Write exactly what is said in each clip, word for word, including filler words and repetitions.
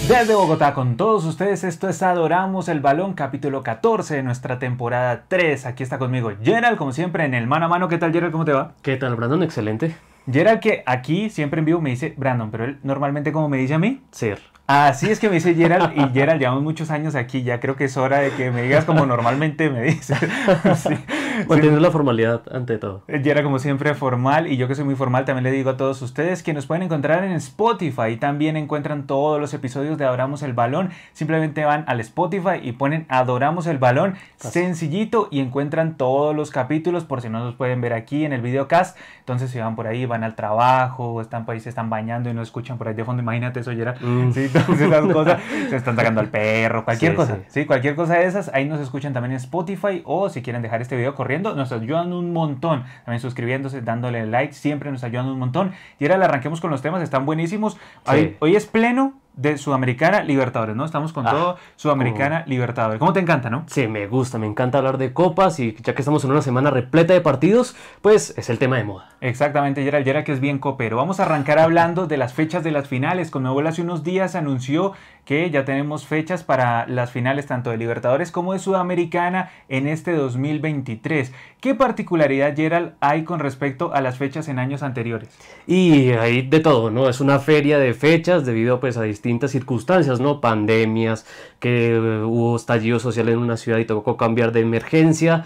Desde Bogotá con todos ustedes, esto es Adoramos el Balón, capítulo catorce de nuestra temporada tres. Aquí está conmigo Gerald, como siempre, en el mano a mano. ¿Qué tal, Gerald? ¿Cómo te va? ¿Qué tal, Brandon? Excelente. Gerald, que aquí siempre en vivo me dice Brandon, pero él normalmente, ¿cómo me dice a mí? Ser. Así es que me dice Gerald, y Gerald, llevamos muchos años aquí, ya creo que es hora de que me digas como normalmente me dices. Sí. Manteniendo sí. La formalidad ante todo. Gerald, como siempre, formal, y yo que soy muy formal, también le digo a todos ustedes que nos pueden encontrar en Spotify. También encuentran todos los episodios de Adoramos el Balón. Simplemente van al Spotify y ponen Adoramos el Balón, Casi. sencillito, y encuentran todos los capítulos, por si no los pueden ver aquí en el videocast. Entonces, si van por ahí, van al trabajo, están por ahí, se están bañando y no escuchan por ahí de fondo, imagínate eso, Gerald. Mm. Sí, entonces las cosas, se están sacando al perro, cualquier sí, cosa, sí. sí, cualquier cosa de esas, ahí nos escuchan también en Spotify, o si quieren dejar este video corriendo, nos ayudan un montón, también suscribiéndose, dándole like, siempre nos ayudan un montón. Y ahora arranquemos con los temas, están buenísimos. Sí. Hoy, hoy es pleno de Sudamericana Libertadores, ¿no? Estamos con ah, todo Sudamericana como... Libertadores. ¿Cómo te encanta, no? Sí, me gusta, me encanta hablar de copas, y ya que estamos en una semana repleta de partidos, pues es el tema de moda. Exactamente, Gerald, Gerald que es bien copero. Vamos a arrancar hablando de las fechas de las finales. Conmebol hace unos días anunció que ya tenemos fechas para las finales tanto de Libertadores como de Sudamericana en este dos mil veintitrés. ¿Qué particularidad, Gerald, hay con respecto a las fechas en años anteriores? Y hay de todo, ¿no? Es una feria de fechas debido pues a distintas circunstancias, ¿no? Pandemias, que hubo estallido social en una ciudad y tocó cambiar de emergencia,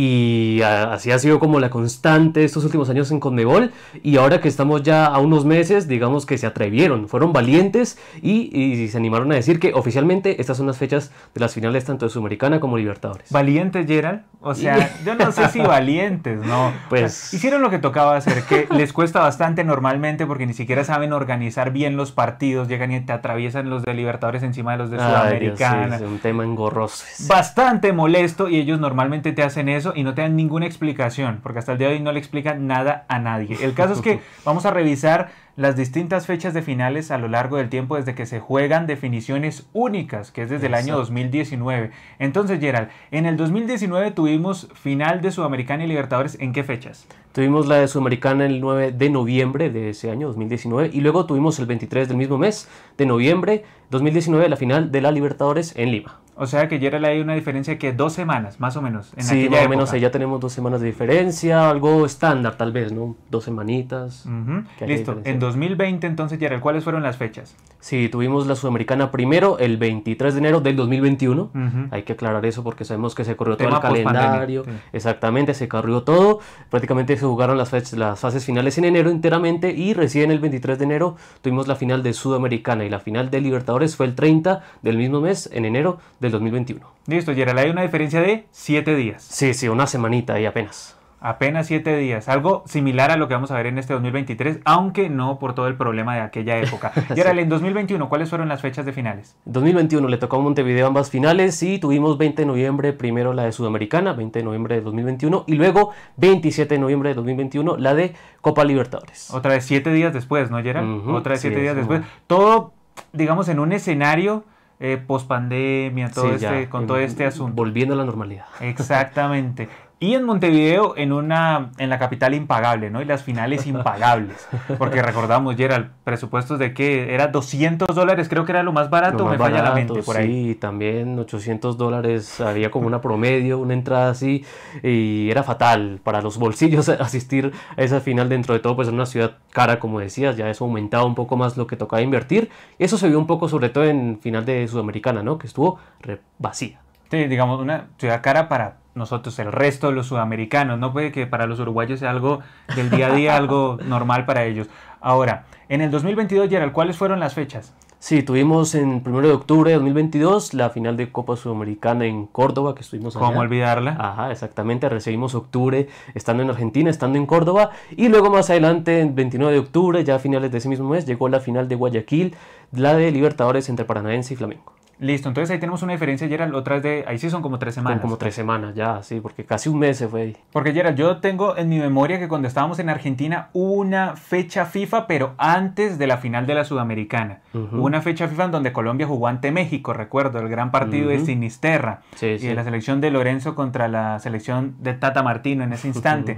y así ha sido como la constante estos últimos años en Conmebol, y ahora que estamos ya a unos meses, digamos que se atrevieron, fueron valientes y, y se animaron a decir que oficialmente estas son las fechas de las finales tanto de Sudamericana como Libertadores. ¿Valientes, Gerald? O sea, yo no sé si valientes, ¿no? Pues... O sea, hicieron lo que tocaba hacer, que les cuesta bastante normalmente porque ni siquiera saben organizar bien los partidos, llegan y te atraviesan los de Libertadores encima de los de Sudamericana. Ay, Dios, sí, es un tema engorroso. Bastante molesto, y ellos normalmente te hacen eso y no te dan ninguna explicación, porque hasta el día de hoy no le explican nada a nadie. El caso es que vamos a revisar las distintas fechas de finales a lo largo del tiempo desde que se juegan definiciones únicas, que es desde Exacto. el año dos mil diecinueve. Entonces, Gerald, en el dos mil diecinueve tuvimos final de Sudamericana y Libertadores, ¿en qué fechas? Tuvimos la de Sudamericana el nueve de noviembre de ese año, dos mil diecinueve, y luego tuvimos el veintitrés del mismo mes de noviembre dos mil diecinueve, la final de la Libertadores en Lima. O sea que Gerald, hay una diferencia que dos semanas, más o menos, en sí, aquella más o época. menos, ahí ya tenemos dos semanas de diferencia, algo estándar tal vez, ¿no? Dos semanitas. Uh-huh. Listo, en dos mil veinte entonces, Gerald, ¿cuáles fueron las fechas? Sí, tuvimos la Sudamericana primero, el veintitrés de enero del dos mil veintiuno, uh-huh. Hay que aclarar eso porque sabemos que se corrió todo el calendario, sí. Exactamente, se corrió todo, prácticamente se jugaron las, fechas, las fases finales en enero enteramente, y recién el veintitrés de enero tuvimos la final de Sudamericana, y la final de Libertadores fue el treinta del mismo mes, en enero del dos mil veintiuno. Listo, Gerald, hay una diferencia de siete días. Sí, sí, una semanita ahí apenas. Apenas siete días, algo similar a lo que vamos a ver en este dos mil veintitrés, aunque no por todo el problema de aquella época. Y ahora, sí. En dos mil veintiuno, ¿cuáles fueron las fechas de finales? dos mil veintiuno le tocó a Montevideo ambas finales, y tuvimos veinte de noviembre primero la de Sudamericana, veinte de noviembre de dos mil veintiuno, y luego veintisiete de noviembre de dos mil veintiuno la de Copa Libertadores. Otra vez siete días después, ¿no, Gerald? Uh-huh, Otra vez siete sí, días después. Bueno. Todo, digamos, en un escenario... Eh, post-pandemia, todo sí, este, ya, con en, todo este asunto. Volviendo a la normalidad. Exactamente. Y en Montevideo, en una en la capital impagable, ¿no? Y las finales impagables. Porque recordamos, Gerald, presupuestos de que era doscientos dólares, creo que era lo más barato, lo más me barato, falla la mente por ahí. Sí, también ochocientos dólares, había como una promedio, una entrada así, y era fatal para los bolsillos asistir a esa final, dentro de todo, pues en una ciudad cara, como decías, ya eso aumentaba un poco más lo que tocaba invertir. Y eso se vio un poco, sobre todo en final de Sudamericana, ¿no? Que estuvo re vacía. Sí, digamos, una ciudad cara para nosotros, el resto de los sudamericanos, no puede que para los uruguayos sea algo del día a día, algo normal para ellos. Ahora, en el dos mil veintidós, Gerald, ¿cuáles fueron las fechas? Sí, tuvimos en primero de octubre de dos mil veintidós la final de Copa Sudamericana en Córdoba, que estuvimos allá. ¿Cómo olvidarla? Ajá, exactamente, recibimos octubre estando en Argentina, estando en Córdoba, y luego más adelante, el veintinueve de octubre, ya a finales de ese mismo mes, llegó la final de Guayaquil, la de Libertadores entre Paranaense y Flamengo. Listo, entonces ahí tenemos una diferencia, Gerald, otra vez de... Ahí sí son como tres semanas. Como, como tres semanas ya, sí, porque casi un mes se fue ahí. Porque, Gerald, yo tengo en mi memoria que cuando estábamos en Argentina hubo una fecha FIFA, pero antes de la final de la Sudamericana. Uh-huh. Hubo una fecha FIFA en donde Colombia jugó ante México, recuerdo, el gran partido uh-huh. de Sinisterra. Sí, y sí. de la selección de Lorenzo contra la selección de Tata Martino en ese instante. Uh-huh.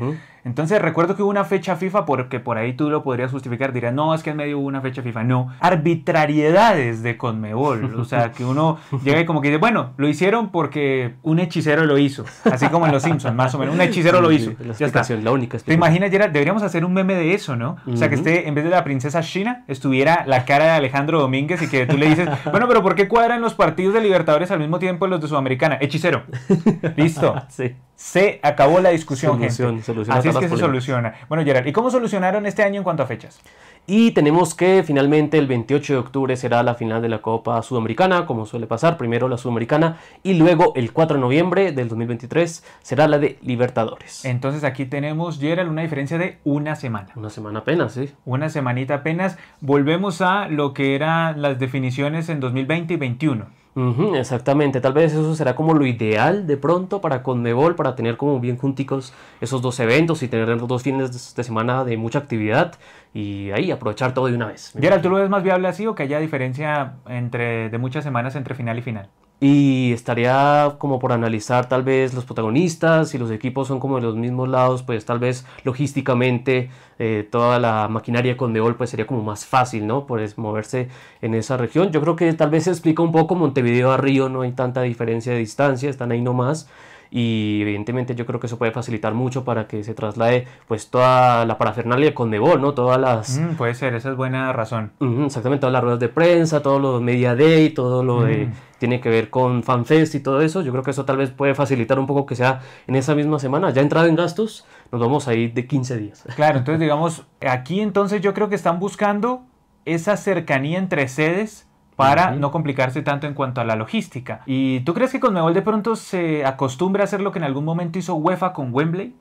Entonces recuerdo que hubo una fecha FIFA, porque por ahí tú lo podrías justificar, dirás, no, es que en medio hubo una fecha FIFA. No, arbitrariedades de Conmebol. O sea, que uno llega y como que dice, bueno, lo hicieron porque un hechicero lo hizo. Así como en Los Simpsons, más o menos. Un hechicero Sí, lo sí, hizo. la Ya está. explicación, la única ¿Te explicación. imaginas, Gerard? Deberíamos hacer un meme de eso, ¿no? O sea, que Ujú. esté, en vez de la princesa China, estuviera la cara de Alejandro Domínguez y que tú le dices, bueno, pero ¿por qué cuadran los partidos de Libertadores al mismo tiempo los de Sudamericana? Hechicero. Listo. Sí. Se acabó la discusión, Solución, gente. soluciona Así es todas que las se polémicas. soluciona. Bueno, Gerard, ¿y cómo solucionaron este año en cuanto a fechas? Y tenemos que finalmente el veintiocho de octubre será la final de la Copa Sudamericana, como suele pasar, primero la Sudamericana y luego el cuatro de noviembre del dos mil veintitrés será la de Libertadores. Entonces aquí tenemos, Gerald, una diferencia de una semana. Una semana apenas, sí. Una semanita apenas. Volvemos a lo que eran las definiciones en dos mil veinte y veintiuno. Ujú, exactamente, tal vez eso será como lo ideal de pronto para Conmebol, para tener como bien junticos esos dos eventos y tener dos fines de semana de mucha actividad y ahí aprovechar todo de una vez. Gerald, ¿tú lo ves más viable así o que haya diferencia entre, de muchas semanas entre final y final? Y estaría como por analizar tal vez los protagonistas, si los equipos son como de los mismos lados, pues tal vez logísticamente eh, toda la maquinaria de Conmebol pues sería como más fácil, ¿no? Pues moverse en esa región. Yo creo que tal vez se explica un poco Montevideo a Río, no hay tanta diferencia de distancia, están ahí nomás. Y evidentemente yo creo que eso puede facilitar mucho para que se traslade pues toda la parafernalia de Conmebol, ¿no? Todas las... Mm, puede ser, esa es buena razón. Ujú, exactamente, todas las ruedas de prensa, todo lo de Media Day, todo lo de... Mm. tiene que ver con FanFest y todo eso. Yo creo que eso tal vez puede facilitar un poco que sea en esa misma semana. Ya entrado en gastos, nos vamos a ir de quince días. Claro, entonces digamos, aquí entonces yo creo que están buscando esa cercanía entre sedes para Ujú. no complicarse tanto en cuanto a la logística. ¿Y tú crees que Conmebol de pronto se acostumbra a hacer lo que en algún momento hizo UEFA con Wembley?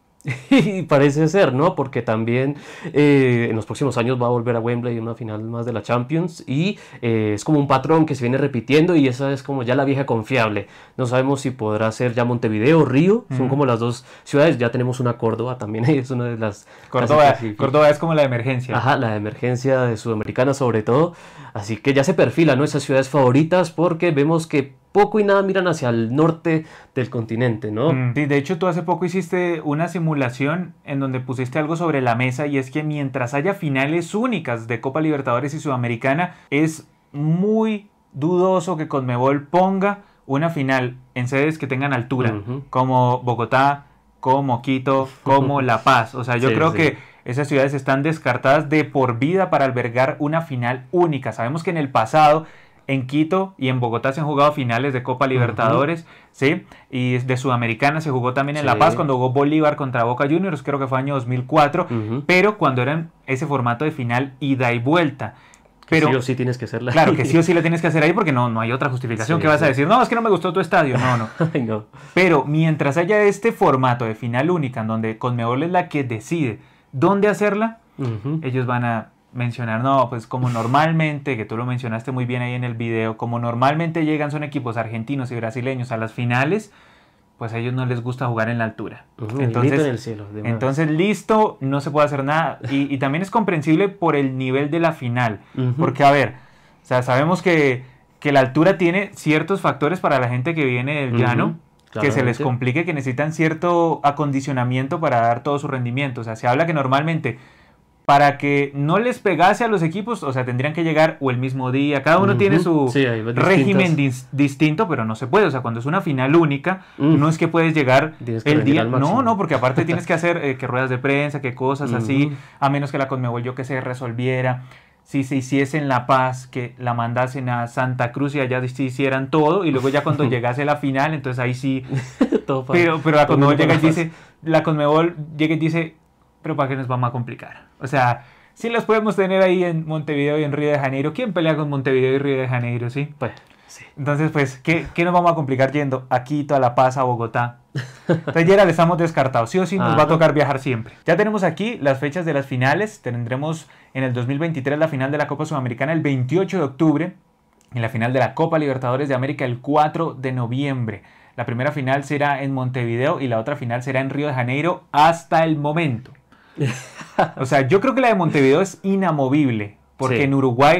Y parece ser, ¿no? Porque también eh, en los próximos años va a volver a Wembley una final más de la Champions y eh, es como un patrón que se viene repitiendo y esa es como ya la vieja confiable. No sabemos si podrá ser ya Montevideo o Río, son Mm. como las dos ciudades. Ya tenemos una Córdoba también, es una de las... Córdoba, casi que- Córdoba es como la emergencia. Ajá, la de emergencia de Sudamericana sobre todo. Así que ya se perfila, ¿no? Esas ciudades favoritas porque vemos que poco y nada miran hacia el norte del continente, ¿no? Mm, sí, de hecho, tú hace poco hiciste una simulación en donde pusiste algo sobre la mesa y es que mientras haya finales únicas de Copa Libertadores y Sudamericana, es muy dudoso que Conmebol ponga una final en sedes que tengan altura, Ujú. como Bogotá, como Quito, como La Paz. O sea, yo Sí, creo sí. que esas ciudades están descartadas de por vida para albergar una final única. Sabemos que en el pasado en Quito y en Bogotá se han jugado finales de Copa Libertadores, ¿sí? Y de Sudamericana se jugó también en La Sí. Paz cuando jugó Bolívar contra Boca Juniors, creo que fue año dos mil cuatro, Ujú. pero cuando eran ese formato de final ida y vuelta. Pero sí o sí tienes que hacerla. claro que sí o sí lo tienes que hacer ahí porque no, no hay otra justificación. Sí, ¿Qué vas a sí. decir? No, es que no me gustó tu estadio. No, no. Ay, no. Pero mientras haya este formato de final única en donde Conmebol es la que decide dónde hacerla, Ujú. ellos van a mencionar, no, pues como normalmente, que tú lo mencionaste muy bien ahí en el video, como normalmente llegan son equipos argentinos y brasileños a las finales, pues a ellos no les gusta jugar en la altura. Ujú, el Entonces, grito en el cielo, de una entonces listo, no se puede hacer nada. Y, y también es comprensible por el nivel de la final. vez. Ujú. Porque, a ver, o sea, sabemos que, que la altura tiene ciertos factores para la gente que viene del llano, Ujú, que se les claramente. complique, que necesitan cierto acondicionamiento para dar todo su rendimiento. O sea, se habla que normalmente para que no les pegase a los equipos, o sea, tendrían que llegar o el mismo día, cada uno Ujú. tiene su Sí, hay distintas- régimen dis- distinto, pero no se puede, o sea, cuando es una final única, Mm. no es que puedes llegar Tienes que el rendir día, al no, máximo. no, porque aparte tienes que hacer eh, que ruedas de prensa, que cosas así, Ujú. a menos que la Conmebol, yo que se resolviera, si se hiciese en La Paz, que la mandasen a Santa Cruz y allá sí hicieran todo, y luego ya cuando llegase la final, entonces ahí sí, Todo para- pero, pero la todo Conmebol para llega y la paz. dice, la Conmebol llega y dice, pero ¿para qué nos vamos a complicar? O sea, si los podemos tener ahí en Montevideo y en Río de Janeiro, ¿quién pelea con Montevideo y Río de Janeiro, sí? Pues, sí. Entonces, pues, ¿qué, qué nos vamos a complicar yendo a Quito, a La Paz, a Bogotá? Entonces, ya estamos descartados. Sí o sí nos va a Ajá. tocar viajar siempre. Ya tenemos aquí las fechas de las finales. Tendremos en el dos mil veintitrés la final de la Copa Sudamericana el veintiocho de octubre y la final de la Copa Libertadores de América el cuatro de noviembre. La primera final será en Montevideo y la otra final será en Río de Janeiro hasta el momento. O sea, yo creo que la de Montevideo es inamovible porque Sí. en Uruguay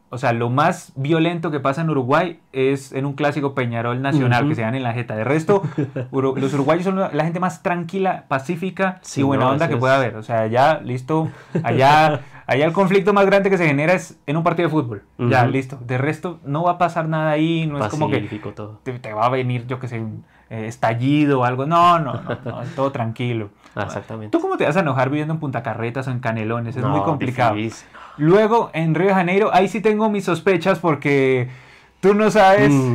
O sea, lo más violento que pasa en Uruguay es en un clásico Peñarol Nacional, uh-huh. que se dan en la jeta. De resto, uru los uruguayos son la gente más tranquila, pacífica sí, y buena no, onda que es... pueda haber. O sea, ya, listo, allá, allá el conflicto más grande que se genera es en un partido de fútbol. Uh-huh. Ya, listo. De resto, no va a pasar nada ahí, no Pacífico, es como que todo. Te, te va a venir, yo que sé, un eh, estallido o algo. No, no, no, no, es todo tranquilo. Ah, exactamente. ¿Tú cómo te vas a enojar viviendo en Punta Carretas o en Canelones? Es no, muy complicado. Difícil. Luego, en Río de Janeiro, ahí sí tengo mis sospechas porque tú no sabes, mm.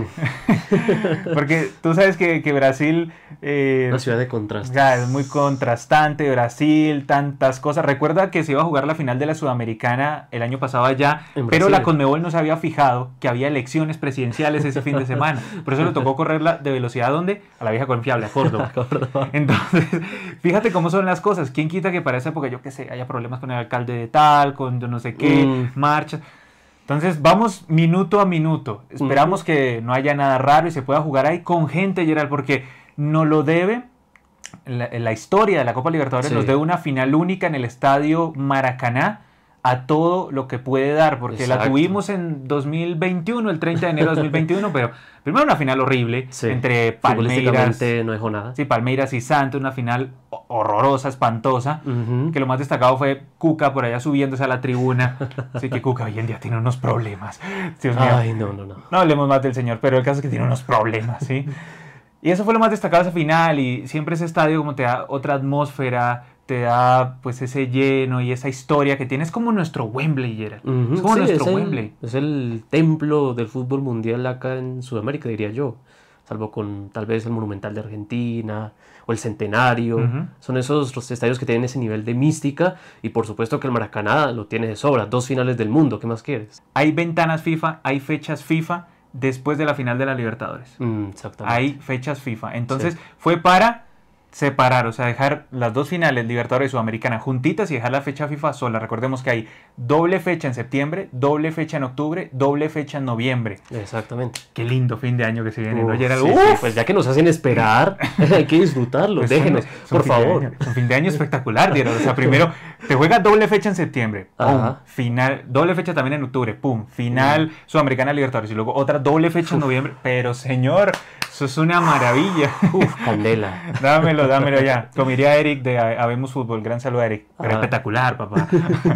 porque tú sabes que, que Brasil... Eh, Una ciudad de contrastes. Ya, es muy contrastante, Brasil, tantas cosas. Recuerda que se iba a jugar la final de la Sudamericana el año pasado allá, pero la Conmebol no se había fijado que había elecciones presidenciales ese fin de semana. Por eso le tocó correrla de velocidad, ¿dónde? A la vieja confiable, a Córdoba. Córdoba. Entonces, fíjate cómo son las cosas. ¿Quién quita que para esa época, yo qué sé, haya problemas con el alcalde de tal, con yo no sé qué, mm. marchas? Entonces vamos minuto a minuto. Esperamos uh-huh. que no haya nada raro y se pueda jugar ahí con gente, Gerald, porque nos lo debe la, la historia de la Copa Libertadores, sí. nos debe una final única en el estadio Maracaná a todo lo que puede dar, porque Exacto. la tuvimos en dos mil veintiuno, el treinta de enero de dos mil veintiuno, pero primero una final horrible sí. entre Palmeiras, no dejó nada. Sí, Palmeiras y Santos, una final horrorosa, espantosa, uh-huh. que lo más destacado fue Cuca por allá subiéndose a la tribuna. Así que Cuca hoy en día tiene unos problemas. Dios mío. Ay, no, no, no. No hablemos más del señor, pero el caso es que tiene unos problemas, ¿sí? Y eso fue lo más destacado de esa final, y siempre ese estadio como te da otra atmósfera, te da pues ese lleno y esa historia que tiene. Es como nuestro Wembley, Gerald. Uh-huh. Es como sí, nuestro es el, Wembley. Es el templo del fútbol mundial acá en Sudamérica, diría yo. Salvo con tal vez el Monumental de Argentina o el Centenario. Uh-huh. Son esos los estadios que tienen ese nivel de mística, y por supuesto que el Maracaná lo tiene de sobra. Dos finales del mundo, ¿qué más quieres? Hay ventanas FIFA, hay fechas FIFA después de la final de la Libertadores. Mm, exactamente. Hay fechas FIFA. Entonces sí. fue para separar, o sea, dejar las dos finales, Libertadores y Sudamericana, juntitas y dejar la fecha FIFA sola. Recordemos que hay doble fecha en septiembre, doble fecha en octubre, doble fecha en noviembre. Exactamente. Qué lindo fin de año que se viene, Uf, ¿no, Gerald? Sí, sí, pues ya que nos hacen esperar, hay que disfrutarlo, pues déjenos, son, son por favor. Un fin de año espectacular, Gerald. O sea, primero te juegas doble fecha en septiembre, pum, final, doble fecha también en octubre, pum, final uh-huh. Sudamericana Libertadores, y luego otra doble fecha Uf. en noviembre. Pero, señor, eso es una maravilla. Uf, candela. Dámelo, dámelo ya. Como diría Eric de Habemos Fútbol. Gran saludo a Eric. Pero ah. espectacular, papá.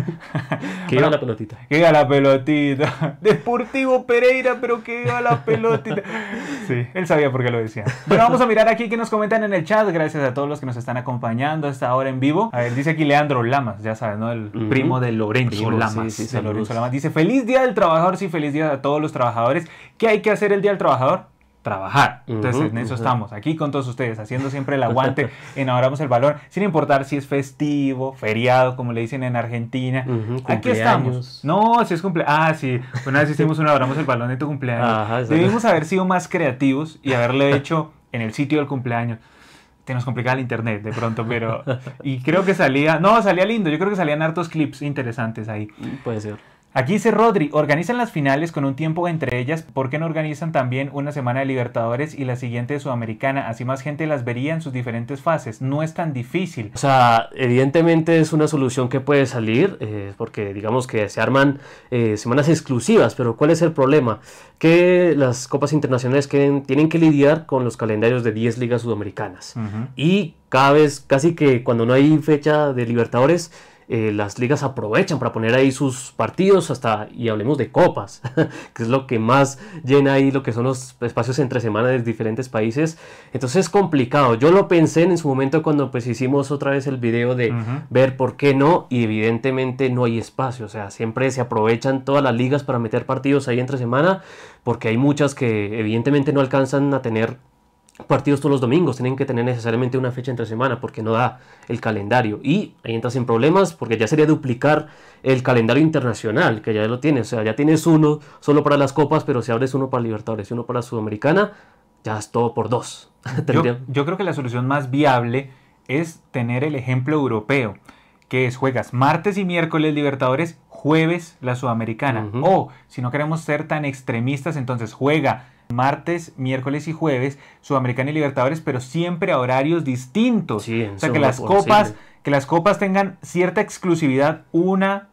Que iba la pelotita. Que iba la pelotita. Deportivo Pereira, pero que iba la pelotita. Sí, él sabía por qué lo decía. Bueno, vamos a mirar aquí que nos comentan en el chat. Gracias a todos los que nos están acompañando a esta hora en vivo. A ver, dice aquí Leandro Lamas, ya sabes, ¿no? El uh-huh. primo de Lorenzo primo, Lamas. Sí, sí, de Lorenzo Lamas. Dice, feliz día del trabajador. Sí, feliz día a todos los trabajadores. ¿Qué hay que hacer el día del trabajador? Trabajar. Entonces, uh-huh, en eso uh-huh. estamos, aquí con todos ustedes, haciendo siempre el aguante en Adoramos el Balón, sin importar si es festivo, feriado, como le dicen en Argentina. Uh-huh, aquí estamos. No, si es cumpleaños. Ah, sí. Una vez hicimos un Adoramos el Balón de tu cumpleaños. Ajá, debimos haber sido más creativos y haberle hecho en el sitio del cumpleaños. Te nos complicaba el internet de pronto, pero... Y creo que salía... No, salía lindo. Yo creo que salían hartos clips interesantes ahí. Puede ser. Aquí dice Rodri, organizan las finales con un tiempo entre ellas, ¿por qué no organizan también una semana de Libertadores y la siguiente de Sudamericana? Así más gente las vería en sus diferentes fases, no es tan difícil. O sea, evidentemente es una solución que puede salir, eh, porque digamos que se arman eh, semanas exclusivas, pero ¿cuál es el problema? Que las copas internacionales que tienen que lidiar con los calendarios de diez ligas sudamericanas. Uh-huh. Y cada vez, casi que cuando no hay fecha de Libertadores, Eh, las ligas aprovechan para poner ahí sus partidos, hasta, y hablemos de copas, que es lo que más llena ahí lo que son los espacios entre semana de diferentes países. Entonces es complicado. Yo lo pensé en su momento cuando pues hicimos otra vez el video de uh-huh. ver por qué no, y evidentemente no hay espacio. O sea, siempre se aprovechan todas las ligas para meter partidos ahí entre semana, porque hay muchas que evidentemente no alcanzan a tener partidos todos los domingos, tienen que tener necesariamente una fecha entre semana porque no da el calendario, y ahí entras en problemas porque ya sería duplicar el calendario internacional que ya lo tienes. O sea, ya tienes uno solo para las copas, pero si abres uno para Libertadores y uno para Sudamericana, ya es todo por dos. yo, yo creo que la solución más viable es tener el ejemplo europeo, que es juegas martes y miércoles Libertadores, jueves la Sudamericana. Uh-huh. O si no queremos ser tan extremistas, entonces juega martes, miércoles y jueves Sudamericana y Libertadores, pero siempre a horarios distintos. Sí, o sea, que las copas, que las copas tengan cierta exclusividad una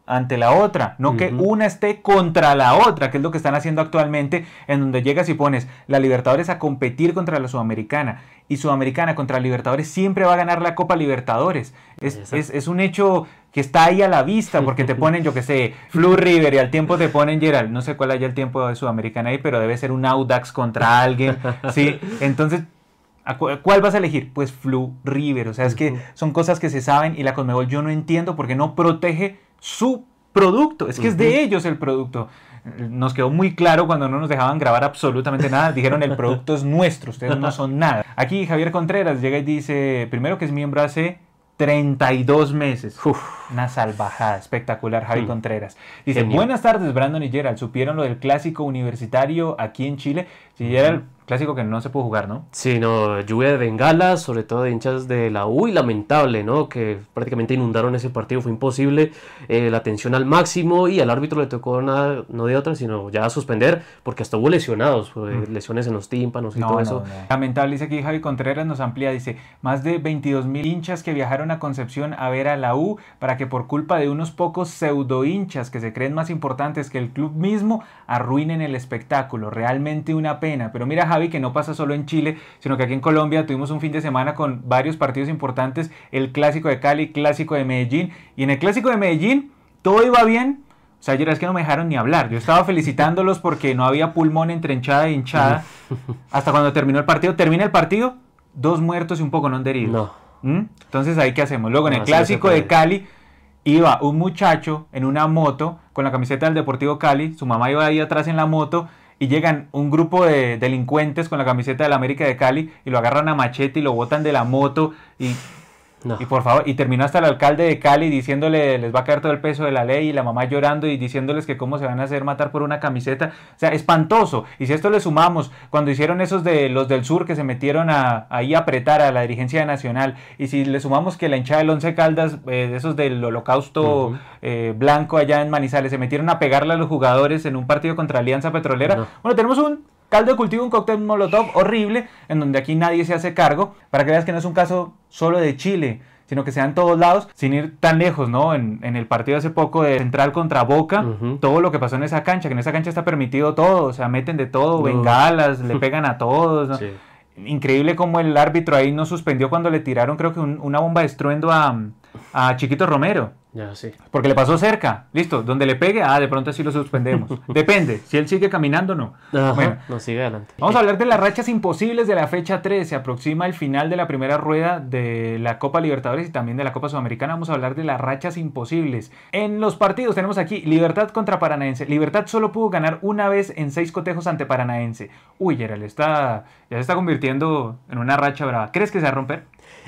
ante la otra, no uh-huh. que una esté contra la otra, que es lo que están haciendo actualmente, en donde llegas y pones la Libertadores a competir contra la Sudamericana, y Sudamericana contra Libertadores siempre va a ganar la Copa Libertadores. Es, es, es un hecho que está ahí a la vista, porque te ponen, yo que sé, Flu River, y al tiempo te ponen Gerald, no sé cuál haya el tiempo de Sudamericana ahí, pero debe ser un Audax contra alguien, ¿sí? Entonces, ¿cuál vas a elegir? Pues Flu River, o sea, es que son cosas que se saben, y la Conmebol yo no entiendo por qué no protege su producto, es que uh-huh. es de ellos el producto. Nos quedó muy claro cuando no nos dejaban grabar absolutamente nada, dijeron el producto es nuestro, ustedes no son nada. Aquí Javier Contreras llega y dice, primero que es miembro hace treinta y dos meses. Uf, una salvajada, espectacular, Javi mm. Contreras. Dice, Genial. Buenas tardes, Brandon y Gerald. ¿Supieron lo del clásico universitario aquí en Chile? Si sí, Gerald, clásico que no se pudo jugar, ¿no? Sí, no, lluvia de bengalas, sobre todo de hinchas de la U, y lamentable, ¿no? Que prácticamente inundaron ese partido, fue imposible, eh, la tensión al máximo, y al árbitro le tocó nada, no de otra, sino ya suspender, porque hasta hubo lesionados, mm. lesiones en los tímpanos y no, todo no, eso. No. Lamentable, dice aquí Javi Contreras, nos amplía, dice, más de veintidós mil hinchas que viajaron a Concepción a ver a la U, para que por culpa de unos pocos pseudo hinchas que se creen más importantes que el club mismo, arruinen el espectáculo. Realmente una pena, pero mira, Javi, que no pasa solo en Chile, sino que aquí en Colombia tuvimos un fin de semana con varios partidos importantes, el Clásico de Cali, Clásico de Medellín, y en el Clásico de Medellín todo iba bien. O sea, ayer es que no me dejaron ni hablar, yo estaba felicitándolos porque no había pulmón entre hinchada e hinchada, hasta cuando terminó el partido. Termina el partido, dos muertos y un poco no heridos. No. ¿Mm? Entonces ahí qué hacemos. Luego en el no, Clásico de Cali iba un muchacho en una moto con la camiseta del Deportivo Cali, su mamá iba ahí atrás en la moto, y llegan un grupo de delincuentes con la camiseta del América de Cali y lo agarran a machete y lo botan de la moto y, no. y por favor, y terminó hasta el alcalde de Cali diciéndole les va a caer todo el peso de la ley, y la mamá llorando y diciéndoles que cómo se van a hacer matar por una camiseta. O sea, espantoso. Y si esto le sumamos cuando hicieron esos de los del sur que se metieron a, ahí a apretar a la dirigencia nacional, y si le sumamos que la hinchada del Once Caldas, eh, esos del holocausto uh-huh. eh, blanco allá en Manizales, se metieron a pegarle a los jugadores en un partido contra Alianza Petrolera, no. bueno, tenemos un caldo de cultivo, un cóctel molotov horrible, en donde aquí nadie se hace cargo, para que veas que no es un caso solo de Chile, sino que sea en todos lados, sin ir tan lejos, ¿no? En, en el partido hace poco de Central contra Boca, uh-huh. todo lo que pasó en esa cancha, que en esa cancha está permitido todo, o sea, meten de todo, uh. bengalas, le pegan a todos, ¿no? Sí. Increíble como el árbitro ahí no suspendió cuando le tiraron, creo que un, una bomba de estruendo a, a Chiquito Romero. Ya, sí. Porque le pasó cerca, listo, donde le pegue, ah, de pronto sí lo suspendemos. Depende, si él sigue caminando, no. Ajá, bueno, no, sigue adelante. Vamos a hablar de las rachas imposibles de la fecha tres. Se aproxima el final de la primera rueda de la Copa Libertadores y también de la Copa Sudamericana. Vamos a hablar de las rachas imposibles. En los partidos tenemos aquí Libertad contra Paranaense. Libertad solo pudo ganar una vez en seis cotejos ante Paranaense. Uy, Gerald, está, ya se está convirtiendo en una racha brava. ¿Crees que se va a romper?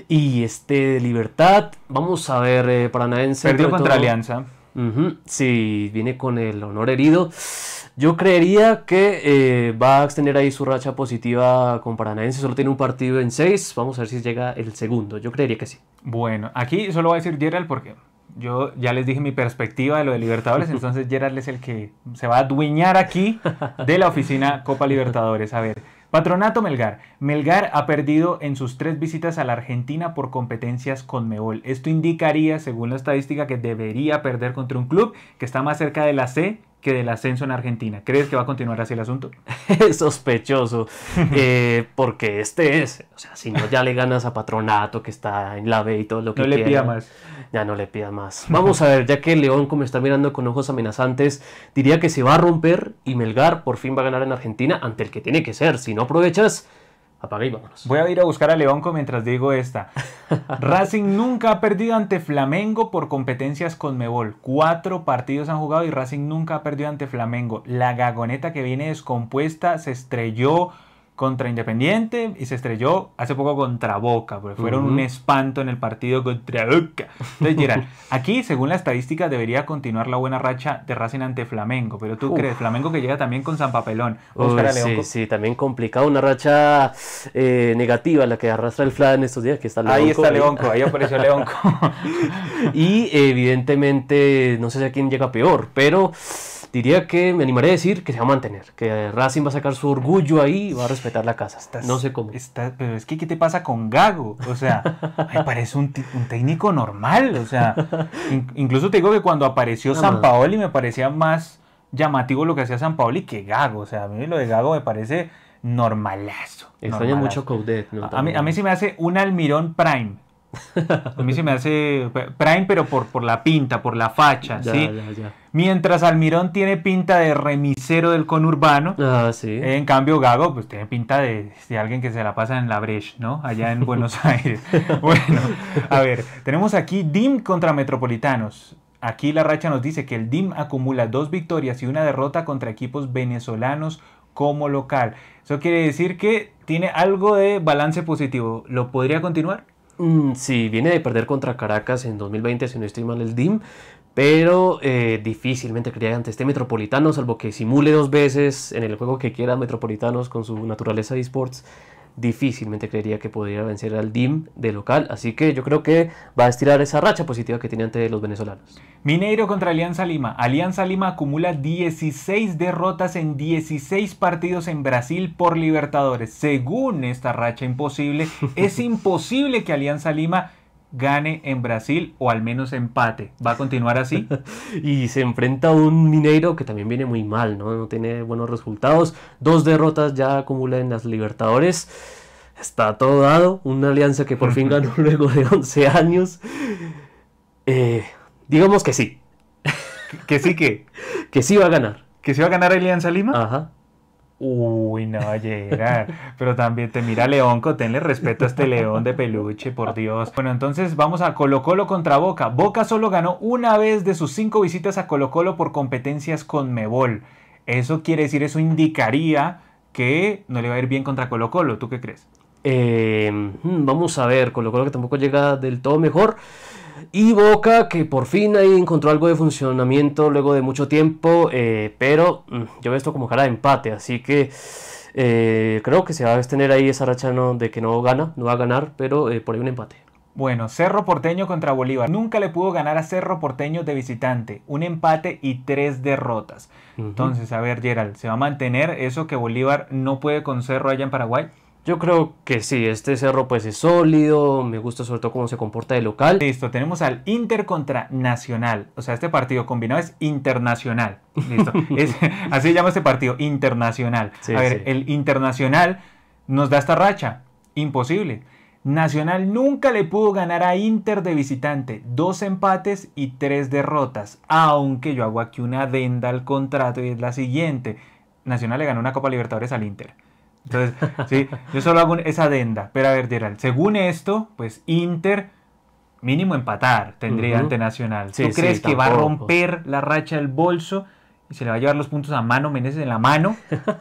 Y este Libertad, vamos a ver, eh, Paranaense perdió contra todo. Alianza. Uh-huh. Sí, viene con el honor herido. Yo creería que eh, va a extender ahí su racha positiva con Paranaense. Solo tiene un partido en seis. Vamos a ver si llega el segundo. Yo creería que sí. Bueno, aquí solo voy a decir Gerald porque yo ya les dije mi perspectiva de lo de Libertadores. Entonces Gerald es el que se va a adueñar aquí de la oficina Copa Libertadores. A ver. Patronato Melgar. Melgar ha perdido en sus tres visitas a la Argentina por competencias Conmebol. Esto indicaría, según la estadística, que debería perder contra un club que está más cerca de la C que del ascenso en Argentina. ¿Crees que va a continuar así el asunto? Es sospechoso, eh, porque este es, o sea, si no ya le ganas a Patronato que está en la B y todo lo que no quiera. No le pida más. Ya no le pida más. Vamos a ver, ya que León, como está mirando con ojos amenazantes, diría que se va a romper y Melgar por fin va a ganar en Argentina ante el que tiene que ser. Si no aprovechas, apaga y vámonos. Voy a ir a buscar a Leonco mientras digo esta. Racing nunca ha perdido ante Flamengo por competencias Conmebol. Cuatro partidos han jugado y Racing nunca ha perdido ante Flamengo. La Gagoneta, que viene descompuesta, se estrelló contra Independiente y se estrelló hace poco contra Boca, porque fueron uh-huh. un espanto en el partido contra Boca. Entonces, Gerald, aquí, según la estadística, debería continuar la buena racha de Racing ante Flamengo, pero tú Uf. crees, Flamengo que llega también con San Papelón. Uy, a sí, sí, también complicado, una racha eh, negativa la que arrastra el Fla en estos días, que está Leonco. Ahí está Leonco, ahí apareció Leonco. Y evidentemente, no sé si a quién llega peor, pero diría que me animaré a decir que se va a mantener, que Racing va a sacar su orgullo ahí y va a respetar la casa. Estás, no sé cómo. Está, pero es que, ¿qué te pasa con Gago? O sea, me parece un, un técnico normal. O sea, in, incluso te digo que cuando apareció Sampaoli me parecía más llamativo lo que hacía Sampaoli que Gago. O sea, a mí lo de Gago me parece normalazo. Extraña mucho Coudet, ¿no? A mí, a mí sí me hace un Almirón Prime. A mí se me hace Prime, pero por, por la pinta, por la facha, ya, ¿sí? Ya, ya. Mientras Almirón tiene pinta de remisero del conurbano, ah, sí. en cambio Gago pues tiene pinta de, de alguien que se la pasa en la Breche, ¿no? Allá en Buenos Aires. Bueno, a ver, tenemos aquí D I M contra Metropolitanos. Aquí la racha nos dice que el D I M acumula dos victorias y una derrota contra equipos venezolanos como local. Eso quiere decir que tiene algo de balance positivo. ¿Lo podría continuar? Mm, sí, viene de perder contra Caracas en dos mil veinte, si no estoy mal, el D I M, pero eh, difícilmente creía ante este Metropolitano, salvo que simule dos veces en el juego que quiera Metropolitanos con su naturaleza de esports. Difícilmente creería que podría vencer al D I M de local, así que yo creo que va a estirar esa racha positiva que tiene ante los venezolanos. Mineiro contra Alianza Lima. Alianza Lima acumula dieciséis derrotas en dieciséis partidos en Brasil por Libertadores. Según esta racha imposible, es imposible que Alianza Lima gane en Brasil o al menos empate. ¿Va a continuar así? Y se enfrenta a un Mineiro que también viene muy mal, ¿no? No tiene buenos resultados. Dos derrotas ya acumula en las Libertadores. Está todo dado. Una Alianza que por fin ganó luego de once años. Eh, digamos que sí. ¿Que sí que? Que sí va a ganar. ¿Que sí va a ganar Alianza Lima? Ajá. Uy, no, Gerard. Pero también te mira Leonco, tenle respeto a este león de peluche, por Dios. Bueno, entonces vamos a Colo Colo contra Boca. Boca solo ganó una vez de sus cinco visitas a Colo Colo por competencias Conmebol. Eso quiere decir, eso indicaría que no le va a ir bien contra Colo Colo. ¿Tú qué crees? Eh, vamos a ver, Colo Colo que tampoco llega del todo mejor. Y Boca que por fin ahí encontró algo de funcionamiento luego de mucho tiempo, eh, pero mm, yo veo esto como cara de empate, así que eh, creo que se va a extender ahí esa racha, ¿no?, de que no gana, no va a ganar, pero eh, por ahí un empate. Bueno, Cerro Porteño contra Bolívar. Nunca le pudo ganar a Cerro Porteño de visitante. Un empate y tres derrotas. Uh-huh. Entonces, a ver, Gerald, ¿se va a mantener eso que Bolívar no puede con Cerro allá en Paraguay? Yo creo que sí, este Cerro pues es sólido, me gusta sobre todo cómo se comporta de local. Listo, tenemos al Inter contra Nacional, o sea, este partido combinado es internacional. Listo, es, así se llama este partido, internacional. Sí, a ver, sí. El Internacional nos da esta racha, imposible. Nacional nunca le pudo ganar a Inter de visitante, dos empates y tres derrotas, aunque yo hago aquí una adenda al contrato y es la siguiente. Nacional le ganó una Copa Libertadores al Inter. Entonces, sí, yo solo hago esa adenda. Pero a ver, Gerald, según esto, pues Inter mínimo empatar tendría uh-huh. ante Nacional. ¿Tú sí, crees sí, que tampoco va a romper la racha del bolso y se le va a llevar los puntos a Mano Menezes en la mano?